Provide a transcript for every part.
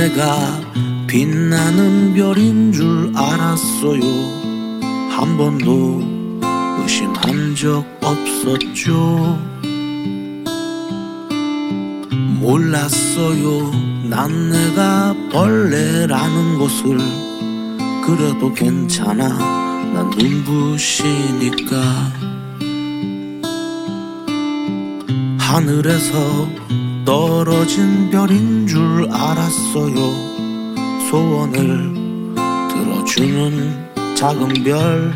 내가 빛나는 별인 줄 알았어요. 한 번도 의심한 적 없었죠. 몰랐어요. 난 내가 벌레라는 것을. 그래도 괜찮아, 난 눈부시니까. 하늘에서 떨어진 별인 줄 알았어요. 소원을 들어주는 작은 별.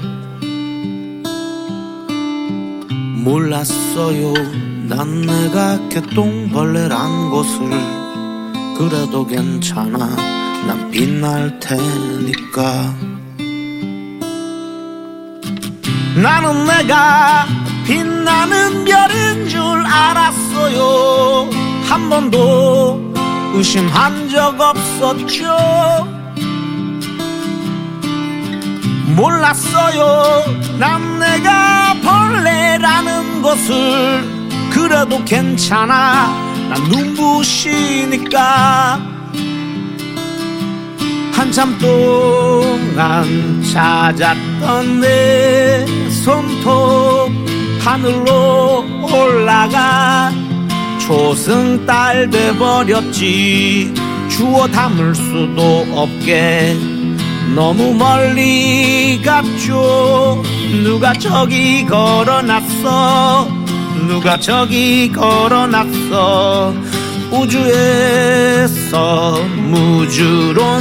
몰랐어요. 난 내가 개똥벌레란 것을. 그래도 괜찮아, 난 빛날 테니까. 나는 내가 빛나는 별인 줄 알았어요. 한 번도 의심한 적 없었죠. 몰랐어요. 난 내가 벌레라는 것을. 그래도 괜찮아, 난 눈부시니까. 한참 동안 찾았던 내 손톱. 하늘로 올라가 초승달 돼버렸지. 주워 담을 수도 없게 너무 멀리 갔죠. 누가 저기 걸어놨어. 누가 저기 걸어놨어. 우주에서 무주로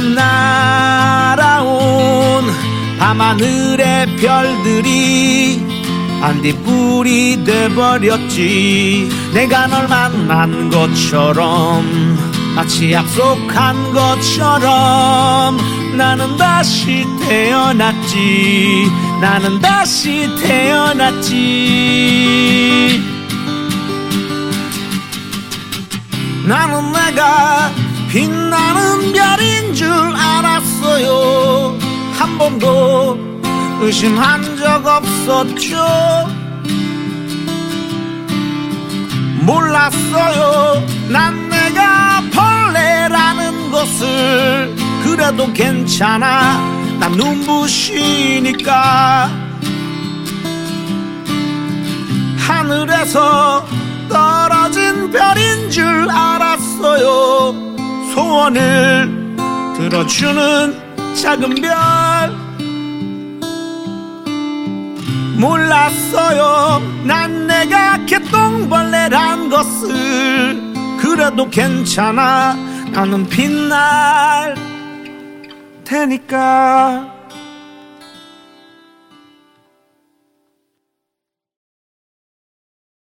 날아온 밤하늘의 별들이 반딧불이 돼버렸지. 내가 널 만난 것처럼, 마치 약속한 것처럼 나는 다시 태어났지. 나는 다시 태어났지. 나는 내가 빛나는 별인 줄 알았어요. 한 번도 의심한 적 없었죠. 몰랐어요. 난 내가 벌레라는 것을. 그래도 괜찮아, 난 눈부시니까. 하늘에서 떨어진 별인 줄 알았어요. 소원을 들어주는 작은 별. 몰랐어요. 난 내가 개똥벌레란 것을. 그래도 괜찮아, 나는 빛날 테니까.